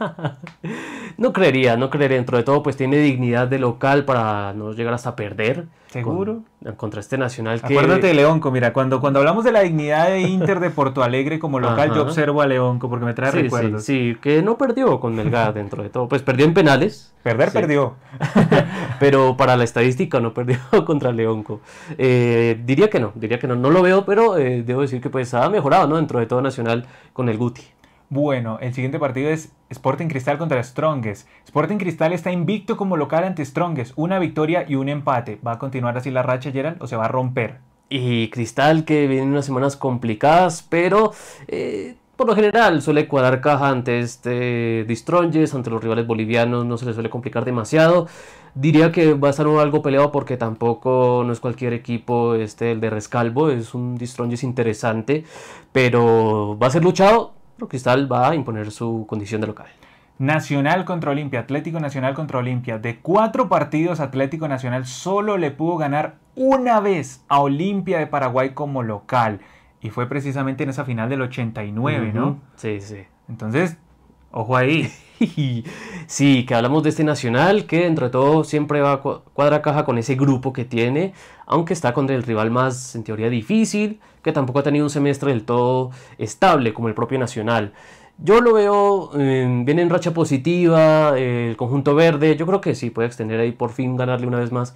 No creería, no creería. Dentro de todo, pues tiene dignidad de local para no llegar hasta perder. ¿Seguro? Con, contra este Nacional que... Acuérdate de Leonco, mira, cuando, cuando hablamos de la dignidad de Inter de Porto Alegre como local, Ajá. yo observo a Leonco porque me trae sí, recuerdos. Sí, sí, que no perdió con Melgar dentro de todo. Pues perdió en penales. Perder, sí. perdió. Pero para la estadística no perdió contra Leonco. Eh, diría que no, diría que no. No lo veo, pero eh, debo decir que pues ha mejorado, ¿no?, dentro de todo Nacional con el Guti. Bueno, el siguiente partido es Sporting Cristal contra Strongest. Sporting Cristal está invicto como local ante Strongest. Una victoria y un empate. ¿Va a continuar así la racha, Gerald, o se va a romper? Y Cristal que viene unas semanas complicadas, pero eh, por lo general suele cuadrar caja ante este de Strongest, ante los rivales bolivianos no se le suele complicar demasiado. Diría que va a estar algo peleado porque tampoco no es cualquier equipo este el de Rescalvo, es un de Strongest interesante, pero va a ser luchado. Cristal va a imponer su condición de local. Nacional contra Olimpia, Atlético Nacional contra Olimpia. De cuatro partidos, Atlético Nacional solo le pudo ganar una vez a Olimpia de Paraguay como local. Y fue precisamente en esa final del ochenta y nueve, uh-huh. ¿no? Sí, sí. Entonces, ojo ahí. Sí, que hablamos de este Nacional que dentro de todo siempre va a cuadra caja con ese grupo que tiene, aunque está contra el rival más en teoría difícil, que tampoco ha tenido un semestre del todo estable como el propio Nacional. Yo lo veo, eh, viene en racha positiva, eh, el conjunto verde, yo creo que sí puede extender ahí por fin ganarle una vez más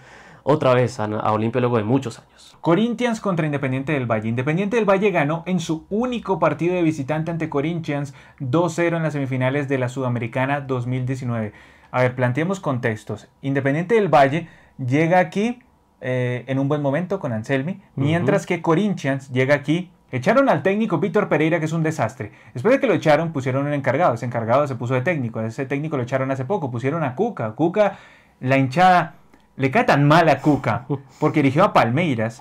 otra vez a, a Olimpia luego de muchos años. Corinthians contra Independiente del Valle. Independiente del Valle ganó en su único partido de visitante ante Corinthians dos cero en las semifinales de la Sudamericana dos mil diecinueve. A ver, planteemos contextos. Independiente del Valle llega aquí eh, en un buen momento con Anselmi, mientras uh-huh. que Corinthians llega aquí. Echaron al técnico Víctor Pereira, que es un desastre. Después de que lo echaron, pusieron un encargado. Ese encargado se puso de técnico. Ese técnico lo echaron hace poco. Pusieron a Cuca. Cuca, la hinchada, le cae tan mal a Cuca, porque dirigió a Palmeiras,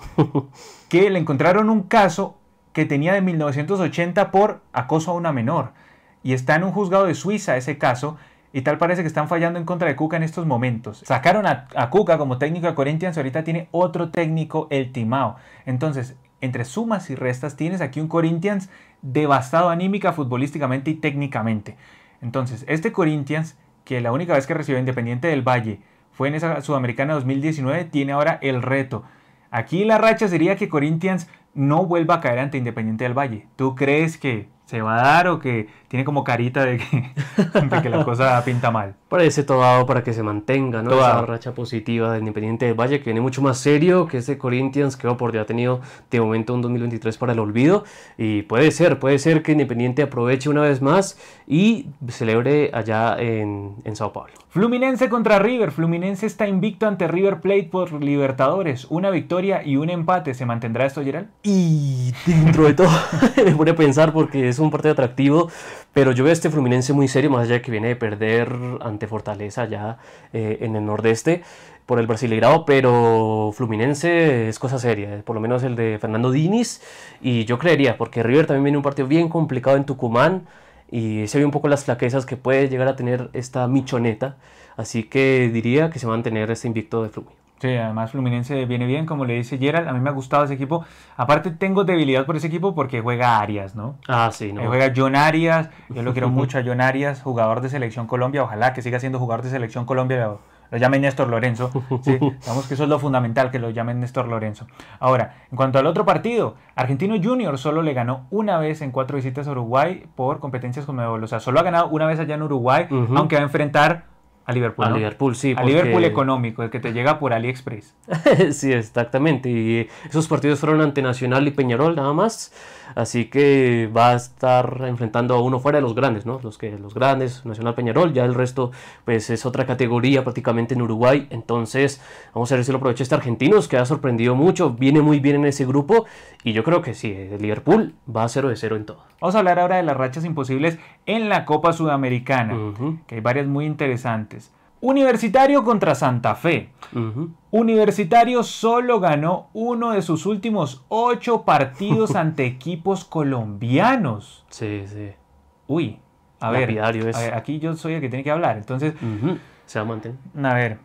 que le encontraron un caso que tenía de mil novecientos ochenta por acoso a una menor. Y está en un juzgado de Suiza ese caso. Y tal parece que están fallando en contra de Cuca en estos momentos. Sacaron a, a Cuca como técnico de Corinthians. Ahorita tiene otro técnico, el Timao. Entonces, entre sumas y restas, tienes aquí un Corinthians devastado anímica, futbolísticamente y técnicamente. Entonces, este Corinthians, que la única vez que recibió Independiente del Valle fue en esa Sudamericana dos mil diecinueve, tiene ahora el reto. Aquí la racha sería que Corinthians no vuelva a caer ante Independiente del Valle. ¿Tú crees que se va a dar o que tiene como carita de que, de que la cosa pinta mal? Parece todo dado para que se mantenga, ¿no? Todo Esa dado. racha positiva del Independiente del Valle, que viene mucho más serio que ese Corinthians, que por ya ha tenido de momento un dos mil veintitrés para el olvido. Y puede ser, puede ser que Independiente aproveche una vez más y celebre allá en, en Sao Paulo. Fluminense contra River. Fluminense está invicto ante River Plate por Libertadores. Una victoria y un empate. ¿Se mantendrá esto, Gerald? Y dentro de todo me pone a pensar porque es un partido atractivo, pero yo veo este Fluminense muy serio, más allá de que viene de perder ante Fortaleza ya eh, en el nordeste por el Brasileirao, pero Fluminense es cosa seria, eh, por lo menos el de Fernando Diniz, y yo creería, porque River también viene un partido bien complicado en Tucumán, y se ve un poco las flaquezas que puede llegar a tener esta michoneta, así que diría que se va a mantener este invicto de Fluminense. Sí, además Fluminense viene bien, como le dice Gerald. A mí me ha gustado ese equipo. Aparte tengo debilidad por ese equipo porque juega Arias, ¿no? Ah, sí, ¿no? Eh, juega John Arias. Yo lo quiero mucho a John Arias, jugador de Selección Colombia. Ojalá que siga siendo jugador de Selección Colombia. Lo, lo llamen Néstor Lorenzo. Sí, digamos que eso es lo fundamental, que lo llamen Néstor Lorenzo. Ahora, en cuanto al otro partido, Argentino Junior solo le ganó una vez en cuatro visitas a Uruguay por competencias Conmebol. O sea, solo ha ganado una vez allá en Uruguay, uh-huh. aunque va a enfrentar a Liverpool, a ¿no? Liverpool, sí. A porque... Liverpool económico, el que te llega por AliExpress. Sí, exactamente. Y esos partidos fueron ante Nacional y Peñarol nada más. Así que va a estar enfrentando a uno fuera de los grandes, ¿no? Los que los grandes, Nacional, Peñarol. Ya el resto, pues es otra categoría prácticamente en Uruguay. Entonces, vamos a ver si lo aprovecha este argentino, que ha sorprendido mucho. Viene muy bien en ese grupo. Y yo creo que sí, el Liverpool va a cero de cero en todo. Vamos a hablar ahora de las rachas imposibles en la Copa Sudamericana, Uh-huh. que hay varias muy interesantes. Universitario contra Santa Fe. Uh-huh. Universitario solo ganó uno de sus últimos ocho partidos ante equipos colombianos. Sí, sí. Uy, a ver, Lapidario es. a ver, aquí yo soy el que tiene que hablar. Entonces, Uh-huh. Se va a mantener. a ver,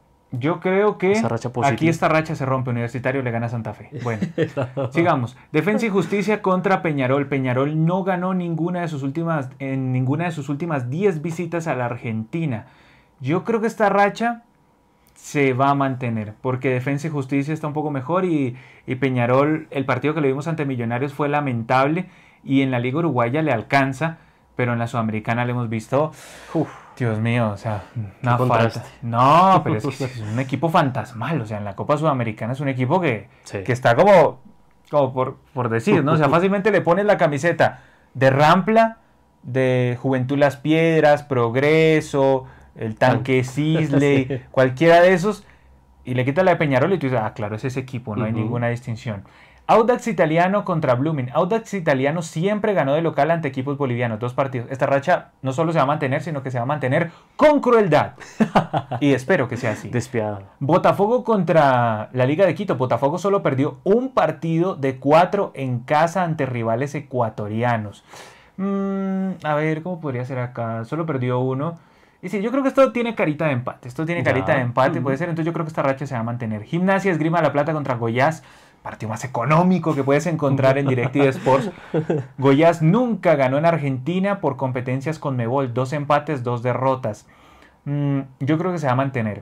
yo creo que Esa racha positiva. aquí esta racha se rompe. Universitario le gana a Santa Fe. Bueno, sigamos. Defensa y Justicia contra Peñarol. Peñarol no ganó ninguna de sus últimas, en ninguna de sus últimas diez visitas a la Argentina. Yo creo que esta racha se va a mantener, porque Defensa y Justicia está un poco mejor y, y Peñarol, el partido que le vimos ante Millonarios fue lamentable y en la Liga Uruguaya le alcanza, pero en la Sudamericana le hemos visto, uf, Dios mío, o sea, una falta. No, pero es que es un equipo fantasmal, o sea, en la Copa Sudamericana es un equipo que, Sí. que está como, como por, por decir, ¿no? O sea, fácilmente le pones la camiseta de Rampla, de Juventud Las Piedras, Progreso, el Tanque Sisley, Sí. cualquiera de esos, y le quitas la de Peñarol y tú dices, ah, claro, es ese equipo, no hay Uh-huh. ninguna distinción. Audax Italiano contra Blooming. Audax Italiano siempre ganó de local ante equipos bolivianos, dos partidos. Esta racha no solo se va a mantener, sino que se va a mantener con crueldad. Y espero que sea así. Despiadado. Botafogo contra la Liga de Quito. Botafogo solo perdió un partido de cuatro en casa ante rivales ecuatorianos. Mm, a ver, ¿cómo podría ser acá? Solo perdió uno. Y sí, yo creo que esto tiene carita de empate. Esto tiene carita Ya. de empate, Mm. puede ser. Entonces yo creo que esta racha se va a mantener. Gimnasia Esgrima La Plata contra Goiás. Partido más económico que puedes encontrar en DirecTV Sports. Goiás nunca ganó en Argentina por competencias Conmebol. Dos empates, dos derrotas. Mm, yo creo que se va a mantener.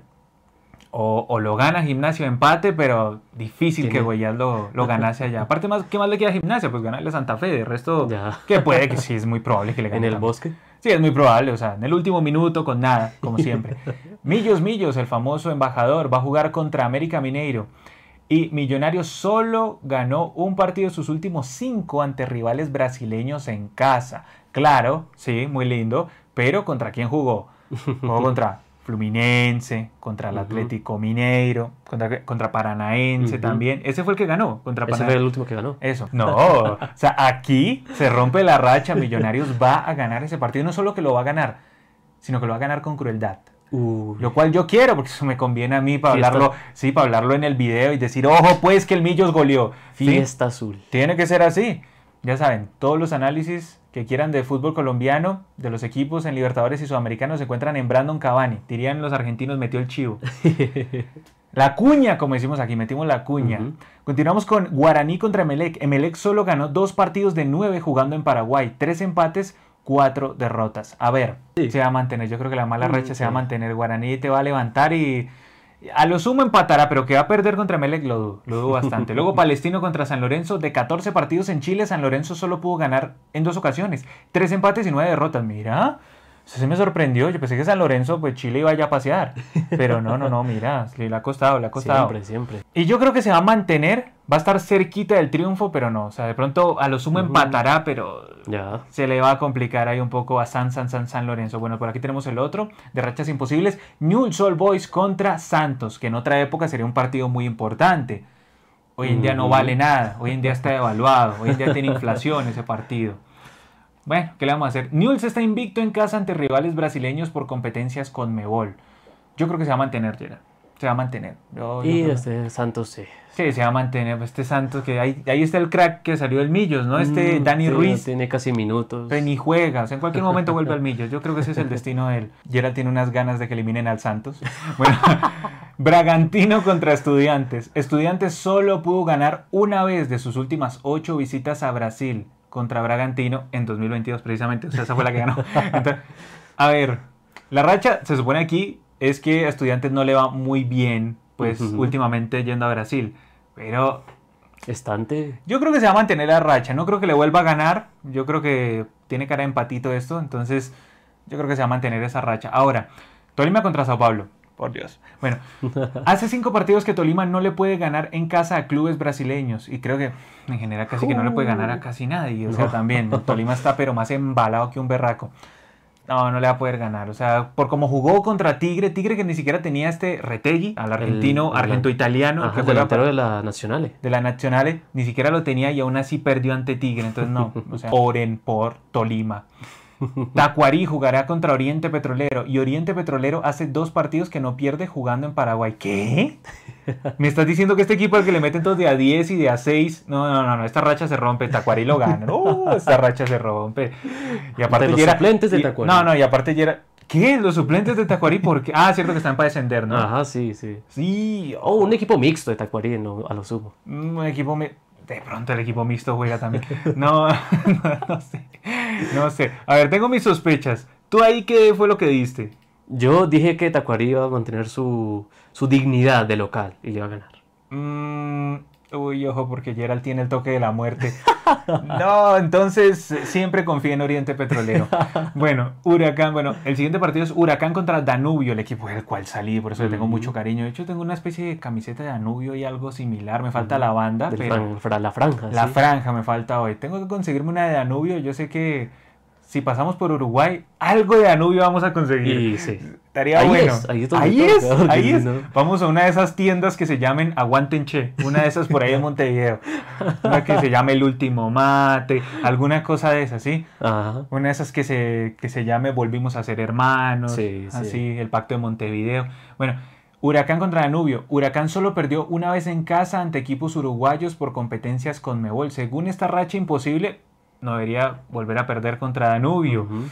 O, o lo gana Gimnasia empate, pero difícil Tiene- que Goiás lo, lo ganase allá. Aparte, más, ¿qué más le queda a Gimnasia? Pues ganarle a Santa Fe. De resto, Ya. que puede que sí, es muy probable que le gane. En el también. bosque. Sí, es muy probable, o sea, en el último minuto con nada, como siempre. Millos Millos, el famoso embajador, va a jugar contra América Mineiro. Y Millonarios solo ganó un partido de sus últimos cinco ante rivales brasileños en casa. Claro, sí, muy lindo, pero ¿contra quién jugó? Jugó contra Fluminense, contra el Atlético Mineiro, contra, contra Paranaense uh-huh. también. Ese fue el que ganó. Contra Ese fue el último que ganó. Eso. No, o sea, aquí se rompe la racha. Millonarios va a ganar ese partido. No solo que lo va a ganar, sino que lo va a ganar con crueldad. Uh. Lo cual yo quiero, porque eso me conviene a mí para Fiesta. hablarlo, sí, para hablarlo en el video y decir, ojo, pues que el Millos goleó. Fiesta ¿sí? azul. Tiene que ser así. Ya saben, todos los análisis que quieran de fútbol colombiano, de los equipos en Libertadores y Sudamericanos, se encuentran en Brandon Cavani. Dirían los argentinos, metió el chivo. La cuña, como decimos aquí, metimos la cuña. Uh-huh. Continuamos con Guaraní contra Emelec. Emelec solo ganó dos partidos de nueve jugando en Paraguay. Tres empates, cuatro derrotas. A ver, sí. se va a mantener. Yo creo que la mala racha sí. se va a mantener. Guaraní te va a levantar y a lo sumo empatará, pero que va a perder contra Emelec lo dudo, lo dudo bastante. Luego Palestino contra San Lorenzo. De catorce partidos en Chile, San Lorenzo solo pudo ganar en dos ocasiones. Tres empates y nueve derrotas. Mira, eso se me sorprendió. Yo pensé que San Lorenzo, pues Chile iba ya a pasear. Pero no, no, no, mira, le ha costado, le ha costado. Siempre, siempre. Y yo creo que se va a mantener, va a estar cerquita del triunfo, pero no. O sea, de pronto a lo sumo uh-huh. empatará, pero ya. se le va a complicar ahí un poco a San, San, San, San Lorenzo. Bueno, por aquí tenemos el otro, de rachas imposibles. Newell's Old Boys contra Santos, que en otra época sería un partido muy importante. Hoy en uh-huh. día no vale nada, hoy en día está devaluado, hoy en día tiene inflación ese partido. Bueno, ¿qué le vamos a hacer? Newell's está invicto en casa ante rivales brasileños por competencias Conmebol. Yo creo que se va a mantener, Gerard. Se va a mantener. Yo, yo y creo... este Santos sí. Sí, se va a mantener. Este Santos, que ahí, ahí está el crack que salió del Millos, ¿no? Este mm, Dani sí, Ruiz. No tiene casi minutos. Pero ni juega. O sea, en cualquier momento vuelve al Millos. Yo creo que ese es el destino de él. Gerard tiene unas ganas de que eliminen al Santos. Bueno, Bragantino contra Estudiantes. Estudiantes solo pudo ganar una vez de sus últimas ocho visitas a Brasil contra Bragantino en dos mil veintidós precisamente. O sea, esa fue la que ganó. Entonces, a ver, la racha se supone aquí es que a Estudiantes no le va muy bien, pues uh-huh. últimamente yendo a Brasil. Pero Estante. Yo creo que se va a mantener la racha. No creo que le vuelva a ganar. Yo creo que tiene cara de empatito esto. Entonces, yo creo que se va a mantener esa racha. Ahora, Tolima contra Sao Paulo. Por Dios. Bueno, hace cinco partidos que Tolima no le puede ganar en casa a clubes brasileños. Y creo que en general casi que no le puede ganar a casi nadie. O sea, también Tolima está pero más embalado que un berraco. No, no le va a poder ganar. O sea, por como jugó contra Tigre, Tigre que ni siquiera tenía este Retegui, al argentino, el, argento-italiano. Ajá, que fue delantero de la Nazionale. De la Nazionale, ni siquiera lo tenía y aún así perdió ante Tigre. Entonces no, o sea, oren por Tolima. Tacuarí jugará contra Oriente Petrolero y Oriente Petrolero hace dos partidos que no pierde jugando en Paraguay. ¿Qué? ¿Me estás diciendo que este equipo al que le meten todos de a diez y de a seis? No, no, no, no, esta racha se rompe, Tacuarí lo gana. No, esta racha se rompe. Y aparte de los Yera, suplentes de y, Tacuarí. No, no, y aparte Yera, ¿qué? ¿Los suplentes de Tacuarí? ¿Por qué? Ah, cierto que están para descender, ¿no? Ajá, sí, sí. Sí. O oh, un equipo mixto de Tacuarí, no, a lo sumo. Un equipo mixto. De pronto el equipo mixto juega también. No, no, no sé. No sé. A ver, tengo mis sospechas. ¿Tú ahí qué fue lo que diste? Yo dije que Tacuarí iba a mantener su, su dignidad de local y le iba a ganar. Mm, uy, ojo, porque Gerald tiene el toque de la muerte. No, entonces siempre confía en Oriente Petrolero. Bueno, Huracán, bueno, el siguiente partido es Huracán contra Danubio, el equipo del cual salí, por eso le tengo mucho cariño. De hecho, tengo una especie de camiseta de Danubio y algo similar. Me falta la banda, Del pero fran, la franja. La sí. franja me falta hoy. Tengo que conseguirme una de Danubio. Yo sé que si pasamos por Uruguay, algo de Danubio vamos a conseguir. Y, sí. Estaría ahí bueno. Es, ahí es, ahí es, claro, ahí es. No. Vamos a una de esas tiendas que se llamen Aguanten Che. Una de esas por ahí en Montevideo. Una que se llame El Último Mate. Alguna cosa de esas, ¿sí? Ajá. Una de esas que se, que se llame Volvimos a ser hermanos. Sí, así, sí. El Pacto de Montevideo. Bueno, Huracán contra Danubio. Huracán solo perdió una vez en casa ante equipos uruguayos por competencias Conmebol. Según esta racha imposible, no debería volver a perder contra Danubio. Uh-huh.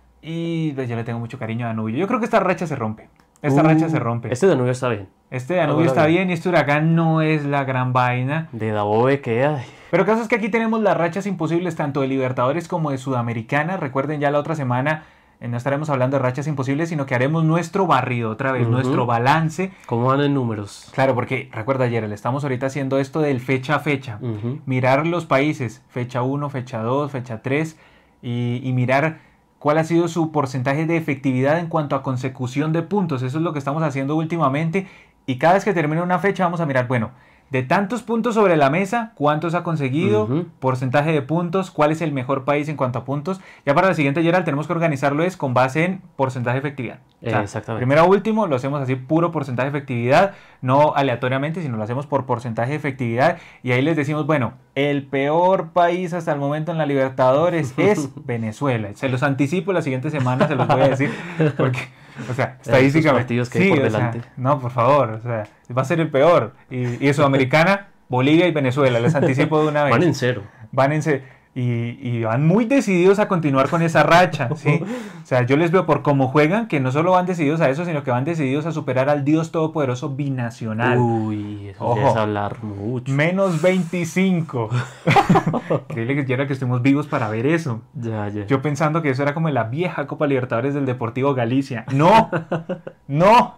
Y pues, yo le tengo mucho cariño a Danubio. Yo creo que esta racha se rompe. Esta uh, racha se rompe. Este Danubio está bien. Este Danubio Ahora está bien. bien y este Huracán no es la gran vaina. De Dabobe que hay. Pero el caso es que aquí tenemos las rachas imposibles tanto de Libertadores como de Sudamericana. Recuerden, ya la otra semana eh, no estaremos hablando de rachas imposibles, sino que haremos nuestro barrido otra vez, uh-huh. nuestro balance. ¿Cómo van en números? Claro, porque recuerda ayer, le estamos ahorita haciendo esto del fecha a fecha. Uh-huh. Mirar los países, fecha uno, fecha dos, fecha tres y, y mirar cuál ha sido su porcentaje de efectividad en cuanto a consecución de puntos. Eso es lo que estamos haciendo últimamente. Y cada vez que termine una fecha vamos a mirar, bueno, de tantos puntos sobre la mesa, ¿cuántos ha conseguido? Uh-huh. Porcentaje de puntos, ¿cuál es el mejor país en cuanto a puntos? Ya para la siguiente, Gerald, tenemos que organizarlo es con base en porcentaje de efectividad. O sea, exactamente. Primero a último lo hacemos así, puro porcentaje de efectividad, no aleatoriamente, sino lo hacemos por porcentaje de efectividad. Y ahí les decimos, bueno, el peor país hasta el momento en la Libertadores es Venezuela. Se los anticipo, la siguiente semana se los voy a decir, porque... O sea, estadísticamente. Que sí, por o delante. Sea, no, por favor. O sea, va a ser el peor. Y, y Sudamericana, Bolivia y Venezuela. Les anticipo de una vez. Van en cero. Van en cero. Y, y van muy decididos a continuar con esa racha, ¿sí? O sea, yo les veo por cómo juegan, que no solo van decididos a eso, sino que van decididos a superar al Dios Todopoderoso binacional. Uy, eso Ojo, ya es hablar mucho. Menos veinticinco. Increíble que ya era que estemos vivos para ver eso. Ya, ya. Yo pensando que eso era como la vieja Copa Libertadores del Deportivo Galicia. ¡No! ¡No!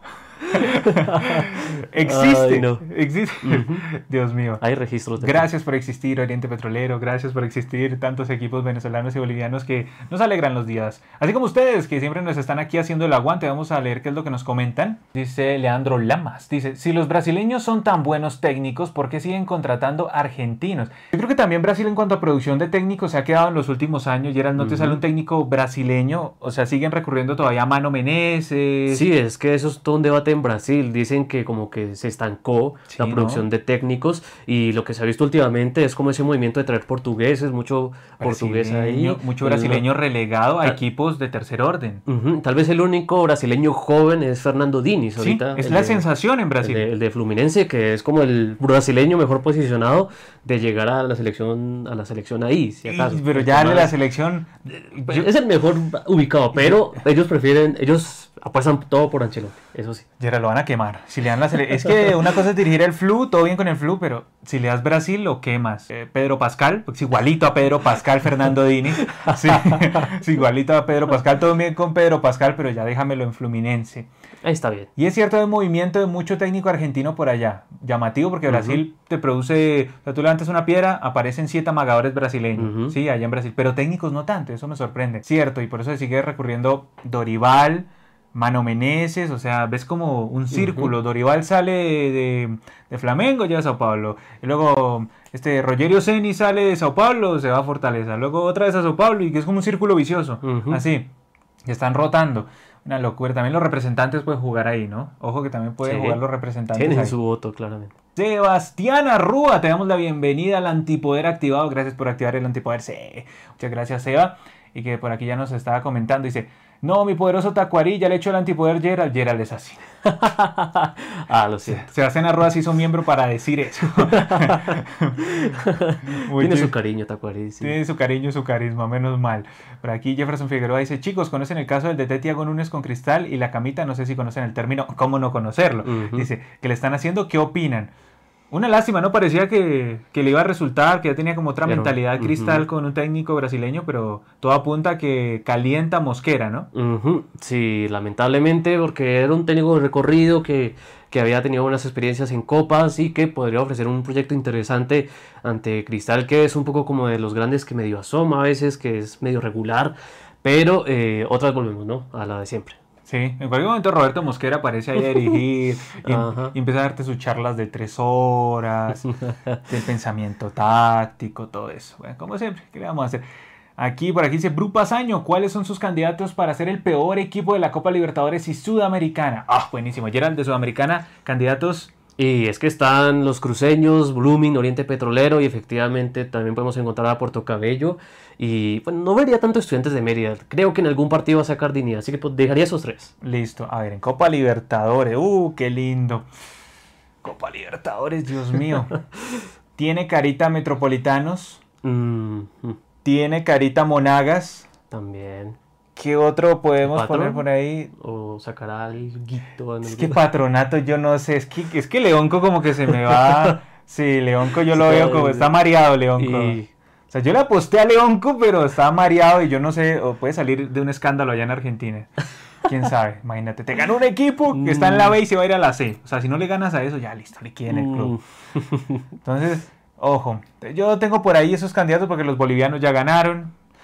existe, Ay, no. existe. Uh-huh. Dios mío. Hay registros de Gracias por existir, Oriente Petrolero. Gracias por existir tantos equipos venezolanos y bolivianos que nos alegran los días. Así como ustedes, que siempre nos están aquí haciendo el aguante. Vamos a leer qué es lo que nos comentan. Dice Leandro Lamas. Dice, si los brasileños son tan buenos técnicos, ¿por qué siguen contratando argentinos? Yo creo que también Brasil en cuanto a producción de técnicos se ha quedado en los últimos años. Gerald, ¿no uh-huh. te sale un técnico brasileño? O sea, siguen recurriendo todavía a Mano Menezes. Sí, es que eso es todo un debate en Brasil. Dicen que como que se estancó sí, la producción ¿no? de técnicos, y lo que se ha visto últimamente es como ese movimiento de traer portugueses, mucho portugués ahí. Mucho brasileño el, relegado a tal, equipos de tercer orden. Uh-huh, tal vez el único brasileño joven es Fernando Diniz ahorita. Sí, es la de, sensación en Brasil. El de, el de Fluminense, que es como el brasileño mejor posicionado de llegar a la selección a la selección ahí, si acaso. Y, pero ya de la selección... Yo, es el mejor ubicado, pero yo, ellos prefieren... ellos apuestan todo por Ancelotti, eso sí. Gerald, lo van a quemar. Si le dan la sele... Es que una cosa es dirigir el Flu, todo bien con el Flu, pero si le das Brasil, lo quemas. Eh, Pedro Pascal, pues igualito a Pedro Pascal, Fernando Diniz. Sí, sí, igualito a Pedro Pascal, todo bien con Pedro Pascal, pero ya déjamelo en Fluminense. Ahí está bien. Y es cierto, hay movimiento de mucho técnico argentino por allá. Llamativo porque Brasil uh-huh. te produce... O sea, tú levantas una piedra, aparecen siete amagadores brasileños. Uh-huh. Sí, allá en Brasil. Pero técnicos no tanto, eso me sorprende. Cierto, y por eso se sigue recurriendo Dorival... Mano Menezes, o sea, ves como un círculo. Uh-huh. Dorival sale de, de Flamengo, llega a Sao Paulo. Y luego este Rogerio Ceni sale de Sao Paulo, se va a Fortaleza. Luego otra vez a Sao Paulo, y que es como un círculo vicioso. Uh-huh. Así, que están rotando. Una locura. También los representantes pueden jugar ahí, ¿no? Ojo que también pueden sí. jugar los representantes. Tienen ahí. Su voto, claramente. Sebastián Arrúa, te damos la bienvenida al Antipoder activado. Gracias por activar el Antipoder. Sí. Muchas gracias, Seba. Y que por aquí ya nos estaba comentando. Dice... No, mi poderoso Tacuarí, ya le echo el antipoder Gerald. Gerald es así. Ah, lo siento. Sebastián Arroa se hizo miembro para decir eso. Tiene su cariño, Tacuarí. Sí. Tiene su cariño y su carisma, menos mal. Por aquí Jefferson Figueroa dice, chicos, ¿conocen el caso del D T Tiago Núñez con Cristal y la camita? No sé si conocen el término. ¿Cómo no conocerlo? Uh-huh. Dice, que le están haciendo, ¿qué opinan? Una lástima, ¿no? Parecía que, que le iba a resultar, que ya tenía como otra pero, mentalidad Cristal uh-huh. con un técnico brasileño, pero todo apunta a que calienta Mosquera, ¿no? Uh-huh. Sí, lamentablemente, porque era un técnico de recorrido que, que había tenido buenas experiencias en copas y que podría ofrecer un proyecto interesante ante Cristal, que es un poco como de los grandes que medio asoma a veces, que es medio regular, pero eh, otras volvemos, ¿no? A la de siempre. Sí, en cualquier momento Roberto Mosquera aparece ahí a dirigir y, y empieza a darte sus charlas de tres horas, del pensamiento táctico, todo eso. Bueno, como siempre, ¿qué le vamos a hacer? Aquí, por aquí dice Bru Pasaño, ¿cuáles son sus candidatos para ser el peor equipo de la Copa Libertadores y Sudamericana? Ah, buenísimo. Gerald, de Sudamericana, candidatos... Y es que están los cruceños, Blooming, Oriente Petrolero, y efectivamente también podemos encontrar a Puerto Cabello. Y bueno, no vería tanto Estudiantes de Mérida. Creo que en algún partido va a sacar dignidad, así que pues, dejaría esos tres. Listo. A ver, en Copa Libertadores. ¡Uh, qué lindo! Copa Libertadores, Dios mío. Tiene carita Metropolitanos. Mm-hmm. Tiene carita Monagas. También. ¿Qué otro podemos poner por ahí? O sacará el guito. Es que Patronato yo no sé, es que, es que Leonco como que se me va... Sí, Leonco yo lo veo como... Está mareado Leonco. Y... O sea, yo le aposté a Leonco, pero está mareado y yo no sé, o puede salir de un escándalo allá en Argentina. ¿Quién sabe? Imagínate, te gana un equipo que está en la B y se va a ir a la C. O sea, si no le ganas a eso, ya listo, le quieren el club. Entonces, ojo, yo tengo por ahí esos candidatos porque los bolivianos ya ganaron.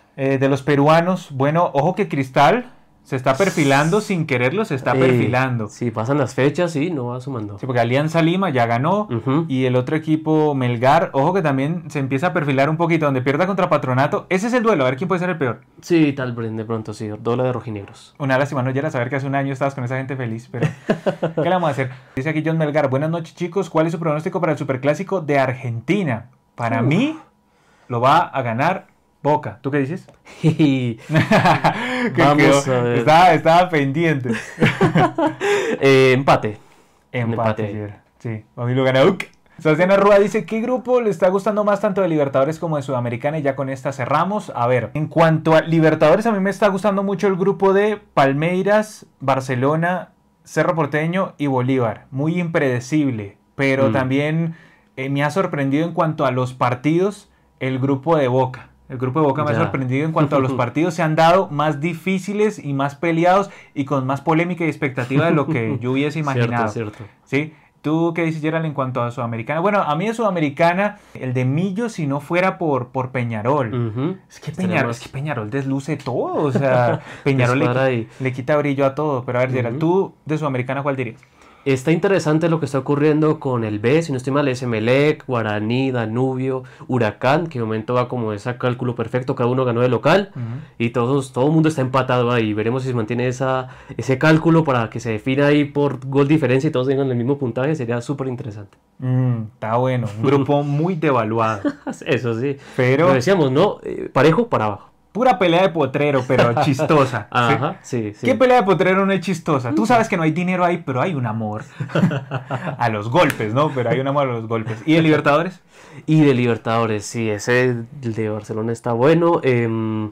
Eh, de los peruanos, bueno, ojo que Cristal se está perfilando sin quererlo, se está Eh, perfilando. Sí, pasan las fechas y no va sumando. Sí, porque Alianza Lima ya ganó Ujú. y el otro equipo Melgar, ojo que también se empieza a perfilar un poquito, donde pierda contra Patronato. Ese es el duelo, a ver quién puede ser el peor. Sí, tal vez de pronto sí, doble de rojinegros. Una lástima no llegar a saber que hace un año estabas con esa gente feliz, pero ¿qué le vamos a hacer? Dice aquí John Melgar, buenas noches chicos, ¿cuál es su pronóstico para el Superclásico de Argentina? Para Uf. mí lo va a ganar Boca. ¿Tú qué dices? Y Que Vamos quedó- a ver. Estaba, estaba pendiente. eh, empate. Empate, Empate. sí. Sí, a mí lo gana Uc. Sebastián Arrua dice, ¿qué grupo le está gustando más tanto de Libertadores como de Sudamericana? Y ya con esta cerramos. A ver, en cuanto a Libertadores, a mí me está gustando mucho el grupo de Palmeiras, Barcelona, Cerro Porteño y Bolívar. Muy impredecible, pero Mm. también eh, me ha sorprendido en cuanto a los partidos el grupo de Boca. El grupo de Boca me ha Ya. sorprendido en cuanto a los partidos se han dado más difíciles y más peleados y con más polémica y expectativa de lo que yo hubiese imaginado. Cierto, cierto. ¿Sí? ¿Tú qué dices, Gerald, en cuanto a Sudamericana? Bueno, a mí de Sudamericana, el de Millo, si no fuera por, por Peñarol. Ujú. Es, que Estaría Peñarol más- es que Peñarol desluce todo. O sea, Peñarol le, Descuadra ahí. le quita brillo a todo. Pero a ver, Gerald, Ujú. ¿tú de Sudamericana cuál dirías? Está interesante lo que está ocurriendo con el B, si no estoy mal, es Emelec, Guaraní, Danubio, Huracán, que de momento va como ese cálculo perfecto, cada uno ganó de local y todos, todo el mundo está empatado ahí. Veremos si se mantiene esa, ese cálculo para que se defina ahí por gol diferencia y todos tengan el mismo puntaje, sería súper interesante. Mm, está bueno. Un grupo muy devaluado. Eso sí. Pero Lo decíamos, ¿no? Eh, parejo para abajo. pura pelea de potrero, pero chistosa. ¿sí? Ajá, sí, sí. ¿Qué pelea de potrero no es chistosa? Tú sabes que no hay dinero ahí, pero hay un amor. A los golpes, ¿no? Pero hay un amor a los golpes. ¿Y el Libertadores? Y de Libertadores, sí, ese el de Barcelona está bueno. em,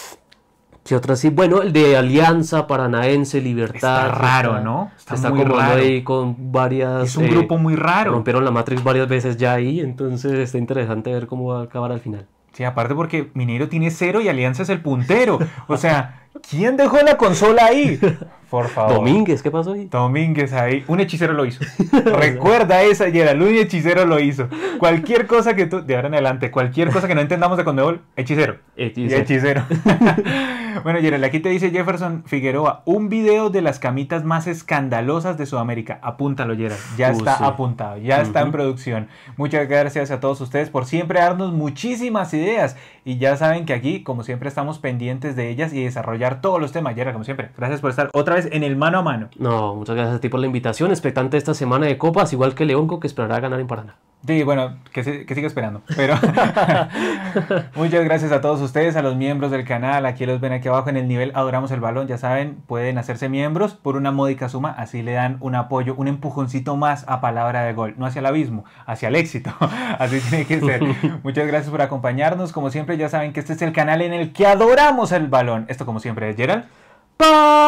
¿Qué otra sí? Bueno, el de Alianza Paranaense, Libertad. Está raro, ¿no? Está, Está está muy acomodando raro. ahí con varias. Es un eh, grupo muy raro. Rompieron la Matrix varias veces ya ahí, entonces está interesante ver cómo va a acabar al final. Sí, aparte porque Mineiro tiene cero y Alianza es el puntero. O sea, ¿quién dejó la consola ahí? Por favor. Domínguez, ¿qué pasó ahí? Domínguez ahí. Un hechicero lo hizo. Recuerda esa, Gerald. Un hechicero lo hizo. Cualquier cosa que tú... De ahora en adelante, cualquier cosa que no entendamos de Conmebol, hechicero. Y Hechicero. hechicero. Bueno, Gerald, aquí te dice Jefferson Figueroa. Un video de las camitas más escandalosas de Sudamérica. Apúntalo, Gerald. Ya Uh, está sí. apuntado. Ya está en Ujú. producción. Muchas gracias a todos ustedes por siempre darnos muchísimas ideas. Y ya saben que aquí, como siempre, estamos pendientes de ellas y desarrollar todos los temas. Gerald, como siempre, gracias por estar otra vez en el mano a mano. No, muchas gracias a ti por la invitación. Expectante esta semana de copas, igual que Leonco, que esperará ganar en Paraná. Sí, bueno, que, se- que siga esperando. Pero muchas gracias a todos ustedes, a los miembros del canal. Aquí los ven aquí abajo en el nivel Adoramos el Balón. Ya saben, pueden hacerse miembros por una módica suma. Así le dan un apoyo, un empujoncito más a Palabra de Gol. No hacia el abismo, hacia el éxito. Así tiene que ser. Muchas gracias por acompañarnos. Como siempre, ya saben que este es el canal en el que adoramos el balón. Esto, como siempre, es Gerald.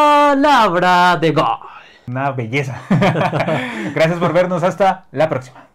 Palabra de gol. Una belleza. Gracias por vernos. Hasta la próxima.